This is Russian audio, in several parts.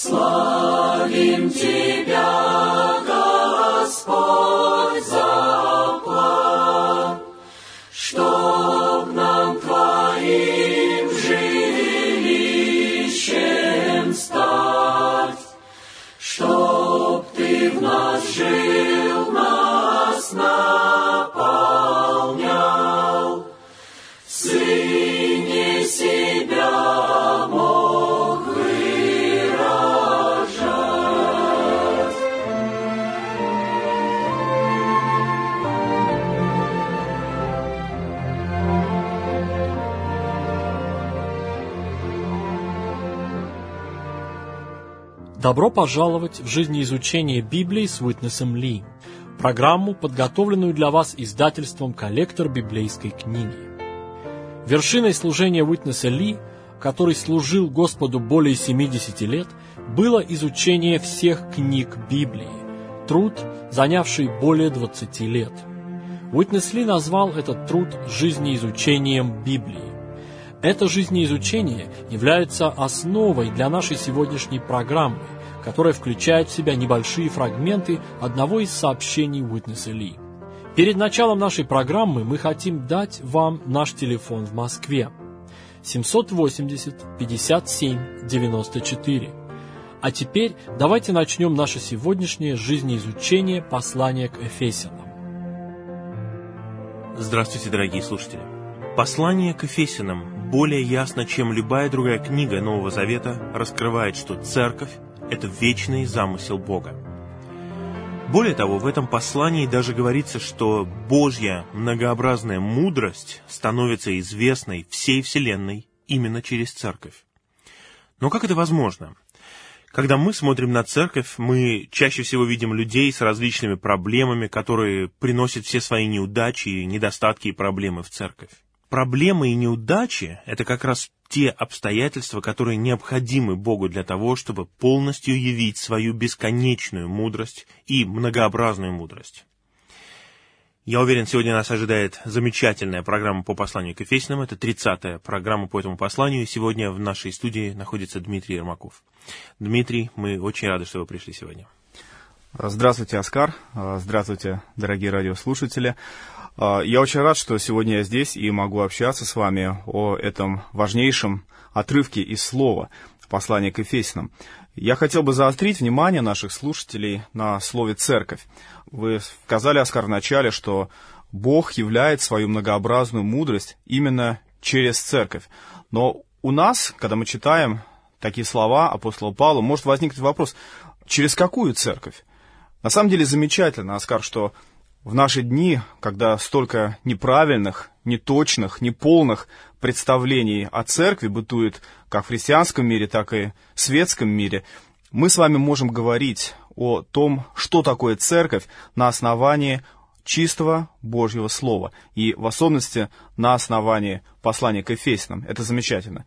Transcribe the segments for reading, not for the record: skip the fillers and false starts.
Славим Тебя, Господь, за план, чтоб нам Твоим жилищем стать, чтоб Ты в нас жил, нас наполнял, в Сыне себя мог выражать. Добро пожаловать в жизнеизучение Библии с Уитнесом Ли, программу, подготовленную для вас издательством «Коллектор библейской книги». Вершиной служения Уитнеса Ли, который служил Господу более 70 лет, было изучение всех книг Библии, труд, занявший более 20 лет. Уитнес Ли назвал этот труд жизнеизучением Библии. Это жизнеизучение является основой для нашей сегодняшней программы, которая включает в себя небольшие фрагменты одного из сообщений Уитнеса Ли. Перед началом нашей программы мы хотим дать вам наш телефон в Москве 780-57-94. А теперь давайте начнем наше сегодняшнее жизнеизучение послания к Ефесянам. Здравствуйте, дорогие слушатели! Послание к Ефесянам более ясно, чем любая другая книга Нового Завета, раскрывает, что церковь – это вечный замысел Бога. Более того, в этом послании даже говорится, что Божья многообразная мудрость становится известной всей Вселенной именно через церковь. Но как это возможно? Когда мы смотрим на церковь, мы чаще всего видим людей с различными проблемами, которые приносят все свои неудачи, недостатки и проблемы в церковь. Проблемы и неудачи – это как раз те обстоятельства, которые необходимы Богу для того, чтобы полностью явить свою бесконечную мудрость и многообразную мудрость. Я уверен, сегодня нас ожидает замечательная программа по посланию к Ефесянам. Это 30-я программа по этому посланию. И сегодня в нашей студии находится Дмитрий Ермаков. Дмитрий, мы очень рады, что вы пришли сегодня. Здравствуйте, Оскар. Здравствуйте, дорогие радиослушатели. Я очень рад, что сегодня я здесь и могу общаться с вами о этом важнейшем отрывке из слова послания к Ефесянам. Я хотел бы заострить внимание наших слушателей на слове «церковь». Вы сказали, Оскар, в начале, что Бог являет свою многообразную мудрость именно через церковь. Но у нас, когда мы читаем такие слова апостола Павла, может возникнуть вопрос, через какую церковь? На самом деле замечательно, Оскар, что в наши дни, когда столько неправильных, неточных, неполных представлений о церкви бытует как в христианском мире, так и в светском мире, мы с вами можем говорить о том, что такое церковь на основании чистого Божьего Слова, и в особенности на основании послания к Ефесянам. Это замечательно.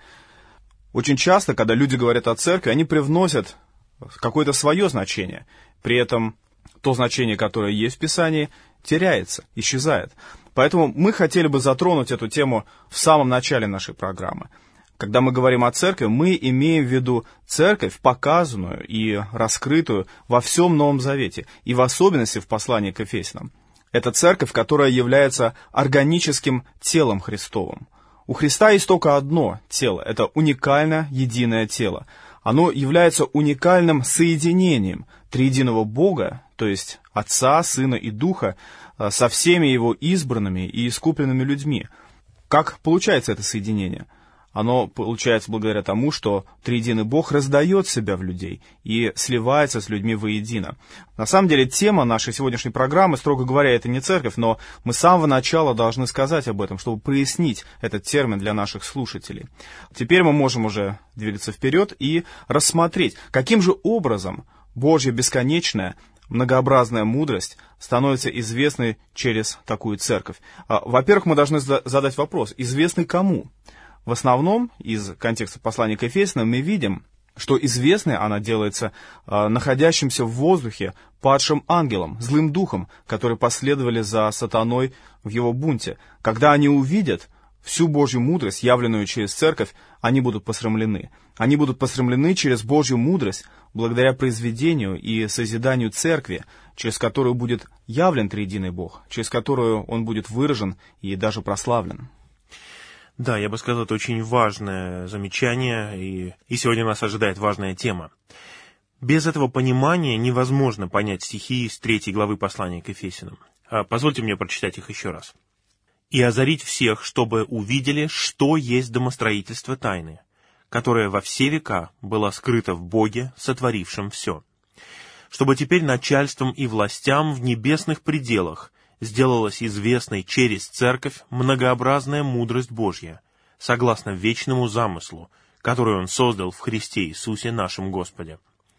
Очень часто, когда люди говорят о церкви, они привносят какое-то свое значение, при этом то значение, которое есть в Писании, теряется, исчезает. Поэтому мы хотели бы затронуть эту тему в самом начале нашей программы. Когда мы говорим о церкви, мы имеем в виду церковь, показанную и раскрытую во всем Новом Завете, и в особенности в послании к Ефесянам. Это церковь, которая является органическим телом Христовым. У Христа есть только одно тело, это уникальное единое тело. Оно является уникальным соединением триединого Бога, то есть Отца, Сына и Духа, со всеми Его избранными и искупленными людьми. Как получается это соединение? Оно получается благодаря тому, что триединый Бог раздает себя в людей и сливается с людьми воедино. На самом деле, тема нашей сегодняшней программы, строго говоря, это не церковь, но мы с самого начала должны сказать об этом, чтобы прояснить этот термин для наших слушателей. Теперь мы можем уже двигаться вперед и рассмотреть, каким же образом Божья бесконечная, многообразная мудрость становится известной через такую церковь. Во-первых, мы должны задать вопрос, известный кому? В основном, из контекста послания к Ефесянам, мы видим, что известной она делается находящимся в воздухе падшим ангелам, злым духом, которые последовали за сатаной в его бунте. Когда они увидят всю Божью мудрость, явленную через церковь, они будут посрамлены. Они будут посрамлены через Божью мудрость, благодаря произведению и созиданию церкви, через которую будет явлен триединый Бог, через которую Он будет выражен и даже прославлен. Да, я бы сказал, это очень важное замечание, и сегодня нас ожидает важная тема. Без этого понимания невозможно понять стихи из 3 главы послания к Ефесянам. Позвольте мне прочитать их еще раз. «И озарить всех, чтобы увидели, что есть домостроительство тайны, которое во все века было скрыто в Боге, сотворившем все, чтобы теперь начальством и властям в небесных пределах сделалась известной через Церковь многообразная мудрость Божья, согласно вечному замыслу, который Он создал в Христе Иисусе нашем Господе».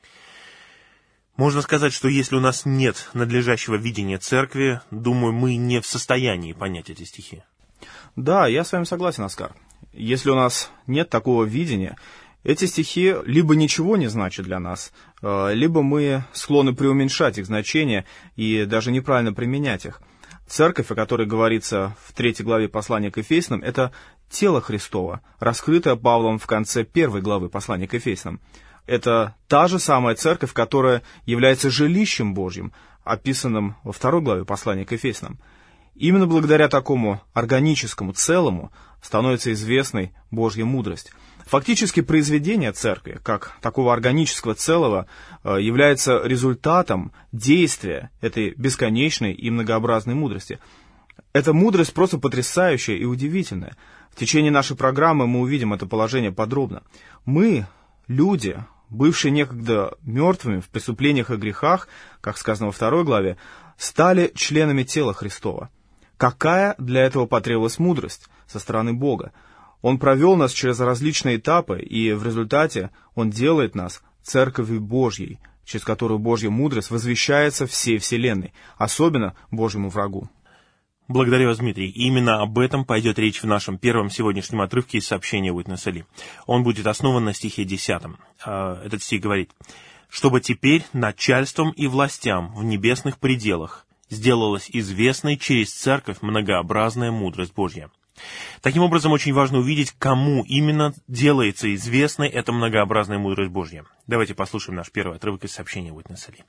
Можно сказать, что если у нас нет надлежащего видения Церкви, думаю, мы не в состоянии понять эти стихи. Да, я с вами согласен, Оскар. Если у нас нет такого видения, эти стихи либо ничего не значат для нас, либо мы склонны преуменьшать их значение и даже неправильно применять их. Церковь, о которой говорится в 3 главе послания к Ефесянам, это тело Христово, раскрытое Павлом в конце 1 главы послания к Ефесянам. Это та же самая церковь, которая является жилищем Божьим, описанным во 2 главе послания к Ефесянам. Именно благодаря такому органическому целому становится известной Божья мудрость. Фактически произведение церкви, как такого органического целого, является результатом действия этой бесконечной и многообразной мудрости. Эта мудрость просто потрясающая и удивительная. В течение нашей программы мы увидим это положение подробно. Мы, люди, бывшие некогда мертвыми в преступлениях и грехах, как сказано во 2 главе, стали членами тела Христова. Какая для этого потребовалась мудрость со стороны Бога? Он провел нас через различные этапы, и в результате Он делает нас Церковью Божьей, через которую Божья мудрость возвещается всей вселенной, особенно Божьему врагу. Благодарю вас, Дмитрий. Именно об этом пойдет речь в нашем первом сегодняшнем отрывке из сообщения Уитнеса Ли. Он будет основан на стихе 10. Этот стих говорит: «Чтобы теперь начальством и властям в небесных пределах сделалась известной через Церковь многообразная мудрость Божья». Таким образом, очень важно увидеть, кому именно делается известной эта многообразная мудрость Божья. Давайте послушаем наш первый отрывок из сообщения Уитнеса Ли.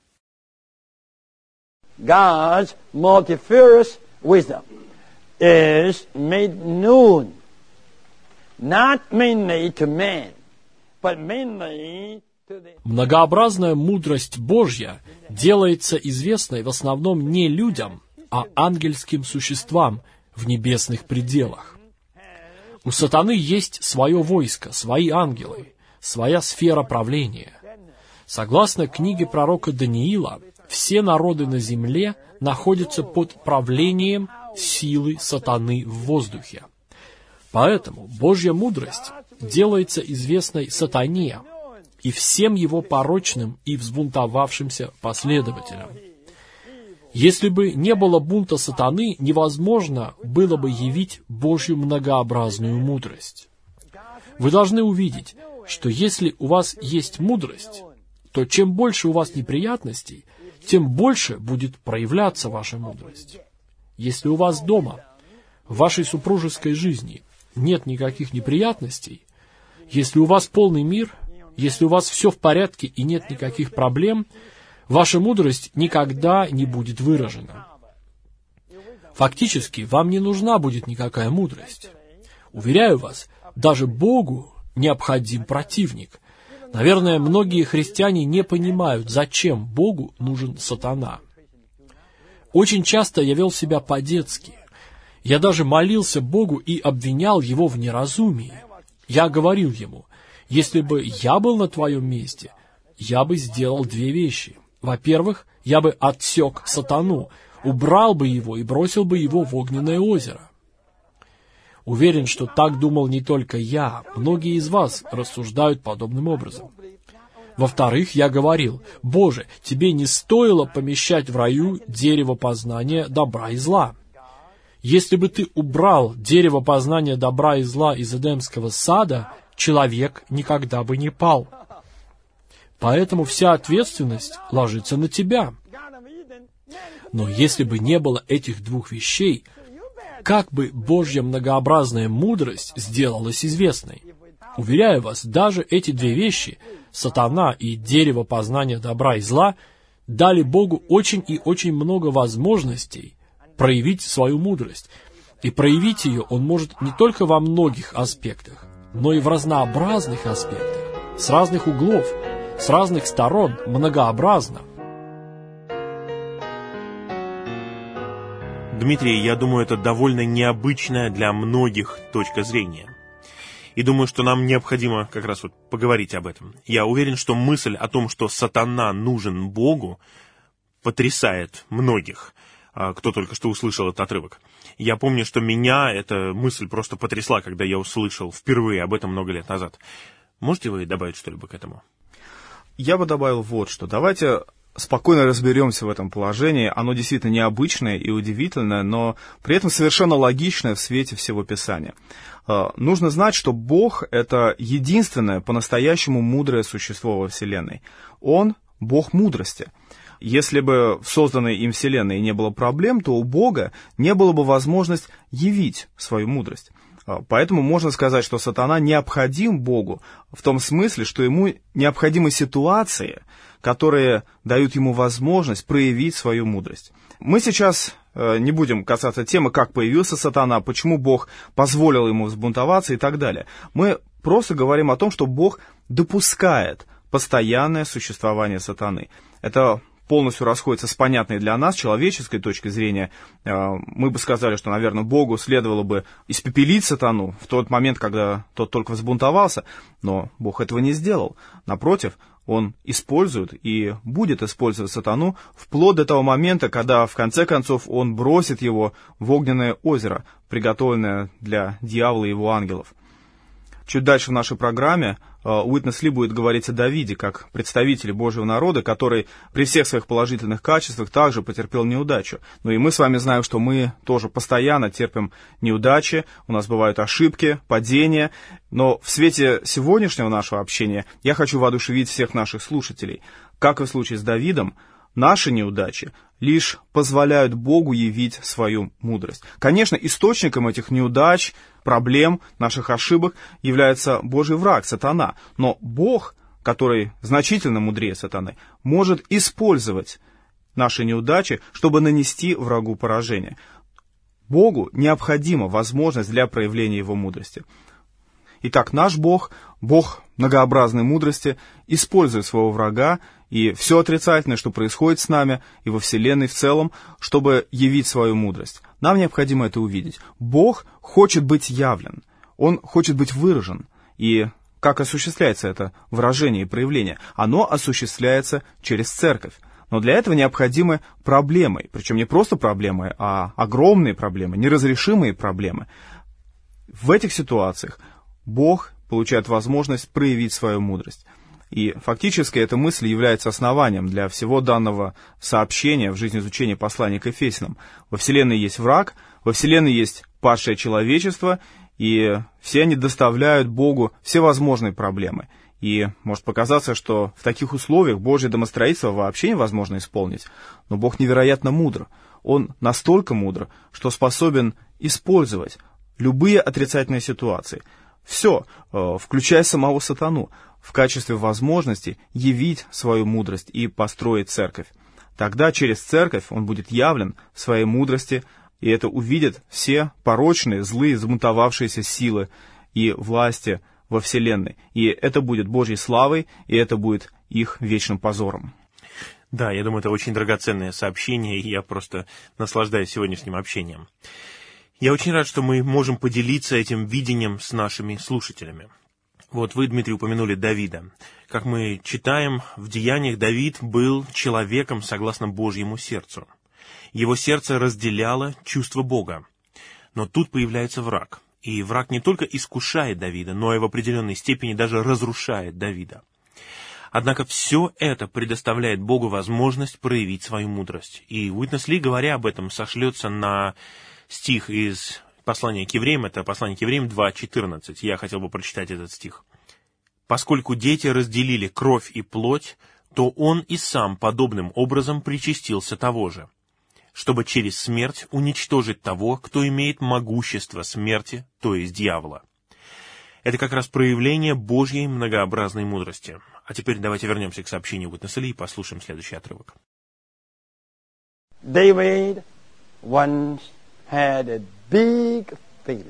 God's multifarious wisdom is made known, not mainly to man, but mainly to the... Многообразная мудрость Божья делается известной в основном не людям, а ангельским существам в небесных пределах. У сатаны есть свое войско, свои ангелы, своя сфера правления. Согласно книге пророка Даниила, все народы на земле находятся под правлением силы сатаны в воздухе. Поэтому Божья мудрость делается известной сатане и всем его порочным и взбунтовавшимся последователям. Если бы не было бунта сатаны, невозможно было бы явить Божью многообразную мудрость. Вы должны увидеть, что если у вас есть мудрость, то чем больше у вас неприятностей, тем больше будет проявляться ваша мудрость. Если у вас дома, в вашей супружеской жизни нет никаких неприятностей, если у вас полный мир, если у вас все в порядке и нет никаких проблем, ваша мудрость никогда не будет выражена. Фактически, вам не нужна будет никакая мудрость. Уверяю вас, даже Богу необходим противник. Наверное, многие христиане не понимают, зачем Богу нужен сатана. Очень часто я вел себя по-детски. Я даже молился Богу и обвинял Его в неразумии. Я говорил Ему: если бы я был на твоем месте, я бы сделал 2 вещи. Во-первых, я бы отсек сатану, убрал бы его и бросил бы его в огненное озеро. Уверен, что так думал не только я, многие из вас рассуждают подобным образом. Во-вторых, я говорил: Боже, тебе не стоило помещать в раю дерево познания добра и зла. Если бы ты убрал дерево познания добра и зла из Эдемского сада, человек никогда бы не пал. Поэтому вся ответственность ложится на тебя. Но если бы не было этих 2 вещей, как бы Божья многообразная мудрость сделалась известной? Уверяю вас, даже эти 2 вещи сатана и дерево познания добра и зла дали Богу очень и очень много возможностей проявить свою мудрость. И проявить ее Он может не только во многих аспектах, но и в разнообразных аспектах, с разных углов, с разных сторон, многообразно. Дмитрий, я думаю, это довольно необычная для многих точка зрения. И думаю, что нам необходимо как раз вот поговорить об этом. Я уверен, что мысль о том, что сатана нужен Богу, потрясает многих, кто только что услышал этот отрывок. Я помню, что меня эта мысль просто потрясла, когда я услышал впервые об этом много лет назад. Можете вы добавить что-либо к этому? Я бы добавил вот что. Давайте спокойно разберемся в этом положении. Оно действительно необычное и удивительное, но при этом совершенно логичное в свете всего Писания. Нужно знать, что Бог — это единственное по-настоящему мудрое существо во Вселенной. Он — Бог мудрости. Если бы в созданной им Вселенной не было проблем, то у Бога не было бы возможности явить свою мудрость. Поэтому можно сказать, что сатана необходим Богу в том смысле, что ему необходимы ситуации, которые дают ему возможность проявить свою мудрость. Мы сейчас не будем касаться темы, как появился сатана, почему Бог позволил ему взбунтоваться и так далее. Мы просто говорим о том, что Бог допускает постоянное существование сатаны. Это полностью расходится с понятной для нас человеческой точки зрения. Мы бы сказали, что, наверное, Богу следовало бы испепелить сатану в тот момент, когда тот только взбунтовался, но Бог этого не сделал. Напротив, Он использует и будет использовать сатану вплоть до того момента, когда, в конце концов, Он бросит его в огненное озеро, приготовленное для дьявола и его ангелов. Чуть дальше в нашей программе Уитнес Ли будет говорить о Давиде, как представителе Божьего народа, который при всех своих положительных качествах также потерпел неудачу. Ну и мы с вами знаем, что мы тоже постоянно терпим неудачи, у нас бывают ошибки, падения. Но в свете сегодняшнего нашего общения я хочу воодушевить всех наших слушателей. Как и в случае с Давидом, наши неудачи лишь позволяют Богу явить свою мудрость. Конечно, источником этих неудач, проблем, наших ошибок является Божий враг, сатана. Но Бог, который значительно мудрее сатаны, может использовать наши неудачи, чтобы нанести врагу поражение. Богу необходима возможность для проявления его мудрости. Итак, наш Бог, Бог многообразной мудрости, использует своего врага и все отрицательное, что происходит с нами и во Вселенной в целом, чтобы явить свою мудрость. Нам необходимо это увидеть. Бог хочет быть явлен, Он хочет быть выражен. И как осуществляется это выражение и проявление? Оно осуществляется через церковь. Но для этого необходимы проблемы, причем не просто проблемы, а огромные проблемы, неразрешимые проблемы. В этих ситуациях Бог получает возможность проявить свою мудрость. И фактически эта мысль является основанием для всего данного сообщения в жизнеизучении послания к Ефесянам. Во Вселенной есть враг, во Вселенной есть падшее человечество, и все они доставляют Богу всевозможные проблемы. И может показаться, что в таких условиях Божье домостроительство вообще невозможно исполнить. Но Бог невероятно мудр. Он настолько мудр, что способен использовать любые отрицательные ситуации. Все, включая самого сатану, в качестве возможности явить свою мудрость и построить церковь. Тогда через церковь он будет явлен в своей мудрости, и это увидят все порочные, злые, взбунтовавшиеся силы и власти во Вселенной. И это будет Божьей славой, и это будет их вечным позором. Да, я думаю, это очень драгоценное сообщение, и я просто наслаждаюсь сегодняшним общением. Я очень рад, что мы можем поделиться этим видением с нашими слушателями. Вот вы, Дмитрий, упомянули Давида. Как мы читаем, в Деяниях Давид был человеком согласно Божьему сердцу. Его сердце разделяло чувство Бога. Но тут появляется враг. И враг не только искушает Давида, но и в определенной степени даже разрушает Давида. Однако все это предоставляет Богу возможность проявить свою мудрость. И Уитнес Ли, говоря об этом, сошлется на стих из послания к евреям, это послание к евреям 2:14. Я хотел бы прочитать этот стих. «Поскольку дети разделили кровь и плоть, то он и сам подобным образом причастился того же, чтобы через смерть уничтожить того, кто имеет могущество смерти, то есть дьявола». Это как раз проявление Божьей многообразной мудрости. А теперь давайте вернемся к сообщению Witness Lee и послушаем следующий отрывок. David once had a big failure.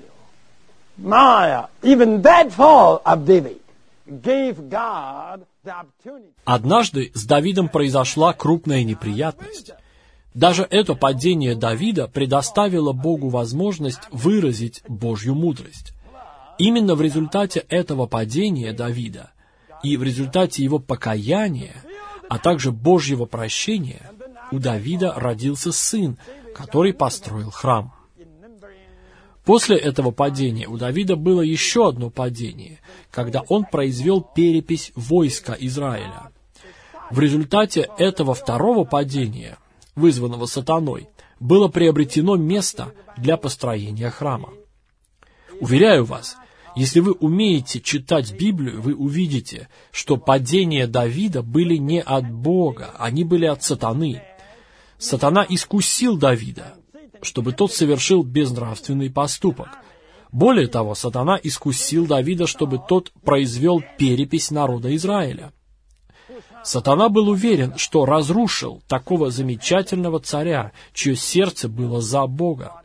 Even that fall of David gave God the opportunity. Однажды с Давидом произошла крупная неприятность. Даже это падение Давида предоставило Богу возможность выразить Божью мудрость. Именно в результате этого падения Давида и в результате его покаяния, а также Божьего прощения, у Давида родился сын, который построил храм. После этого падения у Давида было еще одно падение, когда он произвел перепись войска Израиля. В результате этого второго падения, вызванного сатаной, было приобретено место для построения храма. Уверяю вас, если вы умеете читать Библию, вы увидите, что падения Давида были не от Бога, они были от сатаны. Сатана искусил Давида, чтобы тот совершил безнравственный поступок. Более того, сатана искусил Давида, чтобы тот произвел перепись народа Израиля. Сатана был уверен, что разрушил такого замечательного царя, чье сердце было за Бога.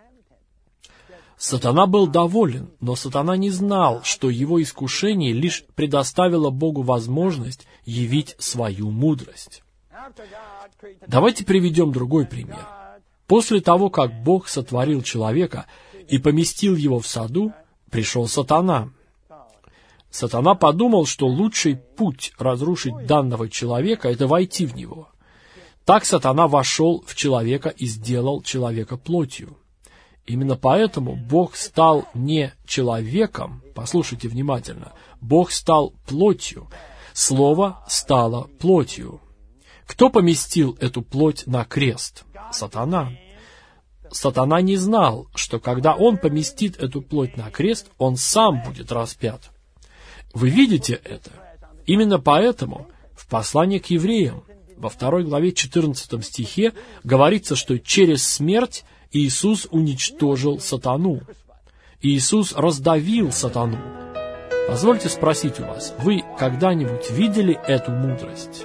Сатана был доволен, но сатана не знал, что его искушение лишь предоставило Богу возможность явить свою мудрость. Давайте приведем другой пример. После того, как Бог сотворил человека и поместил его в саду, пришел сатана. Сатана подумал, что лучший путь разрушить данного человека – это войти в него. Так сатана вошел в человека и сделал человека плотью. Именно поэтому Бог стал не человеком, послушайте внимательно, Бог стал плотью, Слово стало плотью. Кто поместил эту плоть на крест? Сатана. Сатана не знал, что когда он поместит эту плоть на крест, он сам будет распят. Вы видите это? Именно поэтому в послании к евреям во 2 главе 14 стихе говорится, что через смерть Иисус уничтожил сатану. Иисус раздавил сатану. Позвольте спросить у вас, вы когда-нибудь видели эту мудрость?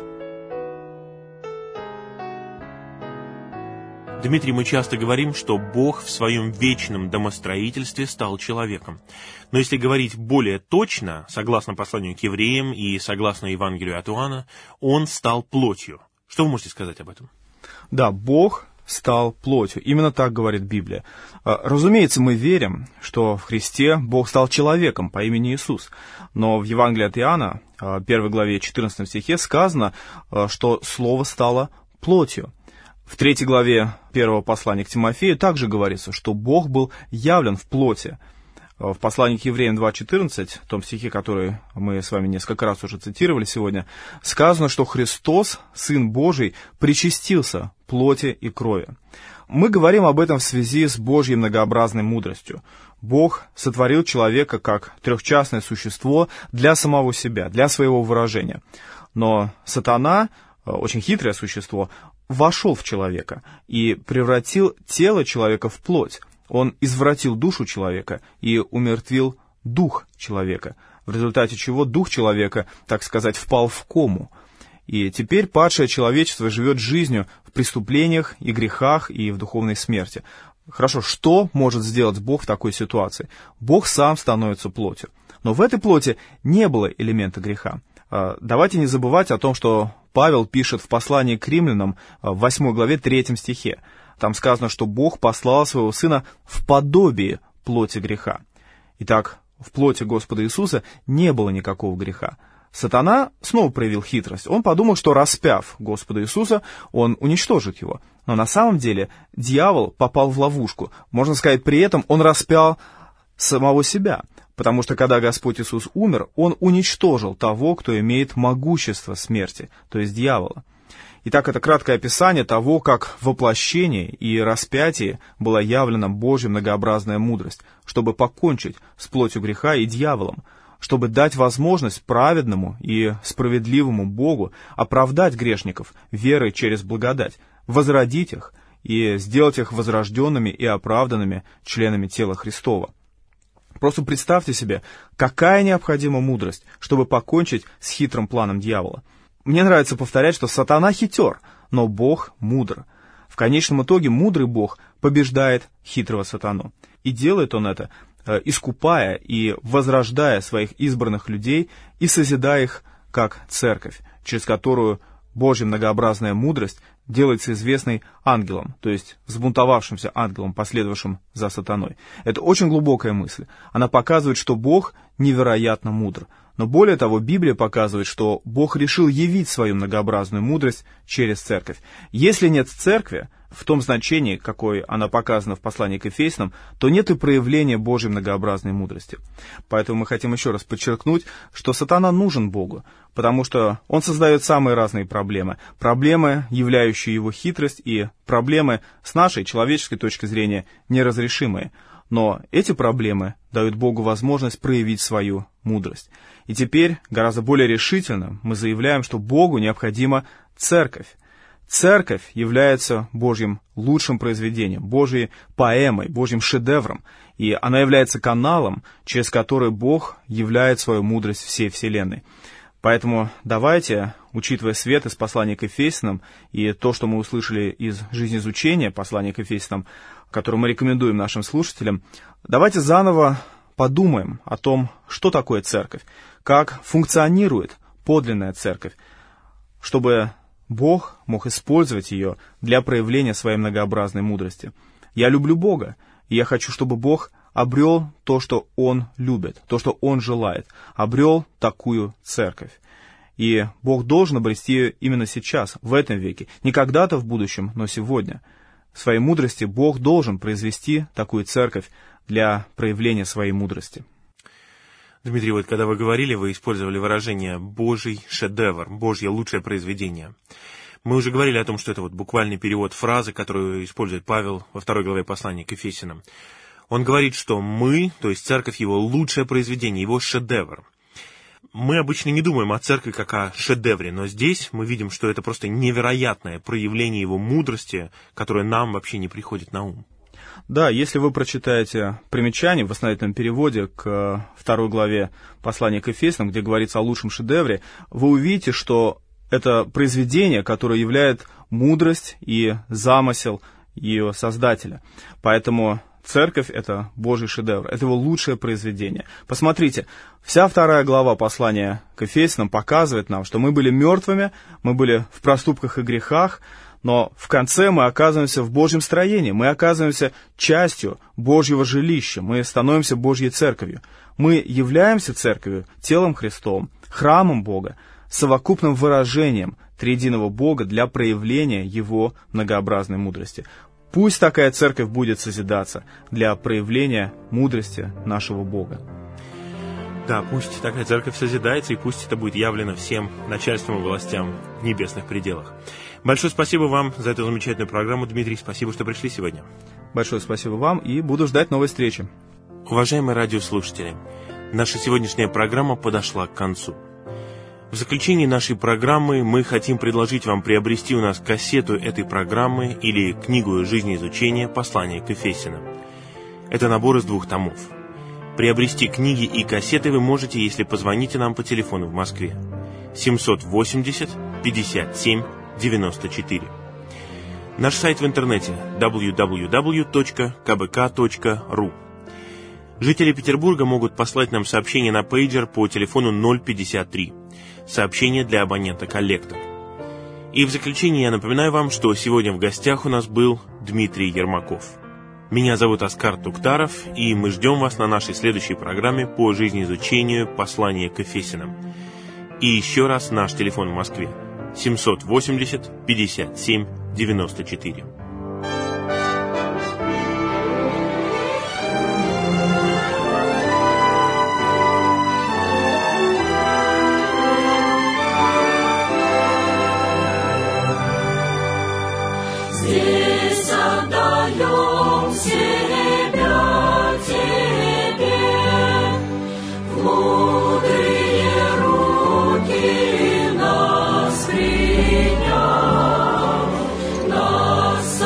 Дмитрий, мы часто говорим, что Бог в своем вечном домостроительстве стал человеком. Но если говорить более точно, согласно посланию к евреям и согласно Евангелию от Иоанна, Он стал плотью. Что вы можете сказать об этом? Да, Бог стал плотью. Именно так говорит Библия. Разумеется, мы верим, что в Христе Бог стал человеком по имени Иисус. Но в Евангелии от Иоанна, 1 главе 14 стихе, сказано, что Слово стало плотью. В 3 главе 1 послания к Тимофею также говорится, что Бог был явлен в плоти. В послании к евреям 2.14, в том стихе, который мы с вами несколько раз уже цитировали сегодня, сказано, что Христос, Сын Божий, причастился плоти и крови. Мы говорим об этом в связи с Божьей многообразной мудростью. Бог сотворил человека как трехчастное существо для самого себя, для своего выражения. Но сатана, очень хитрое существо, вошел в человека и превратил тело человека в плоть. Он извратил душу человека и умертвил дух человека, в результате чего дух человека, так сказать, впал в кому. И теперь падшее человечество живет жизнью в преступлениях и грехах и в духовной смерти. Хорошо, что может сделать Бог в такой ситуации? Бог сам становится плотью. Но в этой плоти не было элемента греха. Давайте не забывать о том, что Павел пишет в послании к римлянам в 8 главе 3 стихе. Там сказано, что Бог послал своего Сына в подобие плоти греха. Итак, в плоти Господа Иисуса не было никакого греха. Сатана снова проявил хитрость. Он подумал, что распяв Господа Иисуса, он уничтожит его. Но на самом деле дьявол попал в ловушку. Можно сказать, при этом он распял самого себя. Потому что когда Господь Иисус умер, Он уничтожил того, кто имеет могущество смерти, то есть дьявола. Итак, это краткое описание того, как в воплощении и распятии была явлена Божья многообразная мудрость, чтобы покончить с плотью греха и дьяволом, чтобы дать возможность праведному и справедливому Богу оправдать грешников верой через благодать, возродить их и сделать их возрожденными и оправданными членами тела Христова. Просто представьте себе, какая необходима мудрость, чтобы покончить с хитрым планом дьявола. Мне нравится повторять, что сатана хитер, но Бог мудр. В конечном итоге мудрый Бог побеждает хитрого сатану. И делает он это, искупая и возрождая своих избранных людей и созидая их как церковь, через которую Божья многообразная мудрость делается известной ангелом, то есть взбунтовавшимся ангелом, последовавшим за сатаной. Это очень глубокая мысль. Она показывает, что Бог невероятно мудр. Но более того, Библия показывает, что Бог решил явить свою многообразную мудрость через церковь. Если нет церкви, в том значении, какой она показана в послании к Ефесянам, то нет и проявления Божьей многообразной мудрости. Поэтому мы хотим еще раз подчеркнуть, что сатана нужен Богу, потому что он создает самые разные проблемы. Проблемы, являющие его хитрость, и проблемы с нашей человеческой точки зрения неразрешимые. Но эти проблемы дают Богу возможность проявить свою мудрость. И теперь, гораздо более решительно, мы заявляем, что Богу необходима церковь. Церковь является Божьим лучшим произведением, Божьей поэмой, Божьим шедевром. И она является каналом, через который Бог являет свою мудрость всей вселенной. Поэтому давайте, учитывая свет из послания к Ефесянам и то, что мы услышали из жизнеизучения послания к Ефесянам, которое мы рекомендуем нашим слушателям, давайте заново подумаем о том, что такое церковь, как функционирует подлинная церковь, чтобы Бог мог использовать ее для проявления своей многообразной мудрости. Я люблю Бога, и я хочу, чтобы Бог обрел то, что Он любит, то, что Он желает, обрел такую церковь. И Бог должен обрести именно сейчас, в этом веке, не когда-то в будущем, но сегодня. В своей мудрости Бог должен произвести такую церковь для проявления своей мудрости. Дмитрий, вот когда вы говорили, вы использовали выражение «Божий шедевр», «Божье лучшее произведение». Мы уже говорили о том, что это вот буквальный перевод фразы, которую использует Павел во 2 главе послания к Ефесянам. Он говорит, что мы, то есть церковь, его лучшее произведение, его шедевр. Мы обычно не думаем о церкви как о шедевре, но здесь мы видим, что это просто невероятное проявление его мудрости, которое нам вообще не приходит на ум. Да, если вы прочитаете примечание в восстановительном переводе к 2 главе послания к Ефесянам, где говорится о лучшем шедевре, вы увидите, что это произведение, которое являет мудрость и замысел ее создателя. Поэтому церковь — это Божий шедевр, это его лучшее произведение. Посмотрите, вся 2 глава послания к Ефесянам показывает нам, что мы были мертвыми, мы были в проступках и грехах, но в конце мы оказываемся в Божьем строении, мы оказываемся частью Божьего жилища, мы становимся Божьей церковью. Мы являемся церковью, телом Христовым, храмом Бога, совокупным выражением триединого Бога для проявления Его многообразной мудрости. Пусть такая церковь будет созидаться для проявления мудрости нашего Бога. Да, пусть такая церковь созидается, и пусть это будет явлено всем начальствам и властям в небесных пределах. Большое спасибо вам за эту замечательную программу, Дмитрий. Спасибо, что пришли сегодня. Большое спасибо вам, и буду ждать новой встречи. Уважаемые радиослушатели, наша сегодняшняя программа подошла к концу. В заключении нашей программы мы хотим предложить вам приобрести у нас кассету этой программы или книгу жизнеизучения «Послание к Ефесянам». Это набор из 2 томов. Приобрести книги и кассеты вы можете, если позвоните нам по телефону в Москве 780 57 94. Наш сайт в интернете www.kbk.ru. Жители Петербурга могут послать нам сообщение на пейджер по телефону 053. Сообщение для абонента «Коллектор». И в заключение я напоминаю вам, что сегодня в гостях у нас был Дмитрий Ермаков. Меня зовут Оскар Туктаров, и мы ждем вас на нашей следующей программе по жизнеизучению послания к Ефесянам. И еще раз наш телефон в Москве 780 57 94. Здесь отдаем себя Тебе, в мудрые руки нас приняв, нас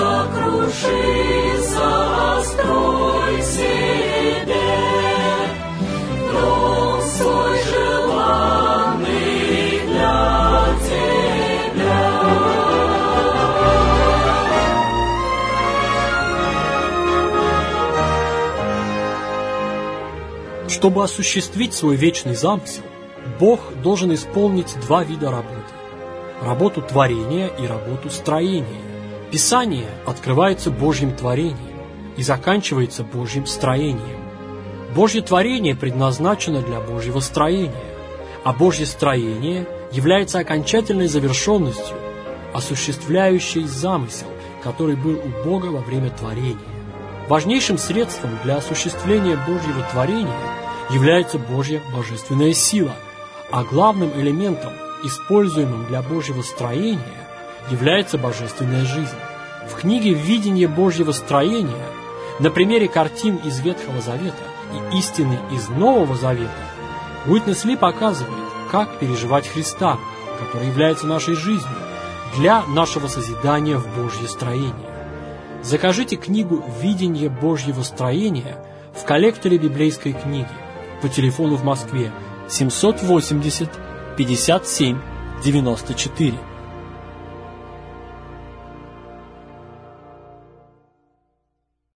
Чтобы осуществить свой вечный замысел, Бог должен исполнить два вида работы. Работу творения и работу строения. Писание открывается Божьим творением и заканчивается Божьим строением. Божье творение предназначено для Божьего строения, а Божье строение является окончательной завершенностью, осуществляющей замысел, который был у Бога во время творения. Важнейшим средством для осуществления Божьего творения является Божья божественная сила, а главным элементом, используемым для Божьего строения, является божественная жизнь. В книге «Видение Божьего строения» на примере картин из Ветхого Завета и истины из Нового Завета Уитнес Ли показывает, как переживать Христа, который является нашей жизнью, для нашего созидания в Божье строение. Закажите книгу «Видение Божьего строения» в коллекторе библейской книги по телефону в Москве 780 57 94.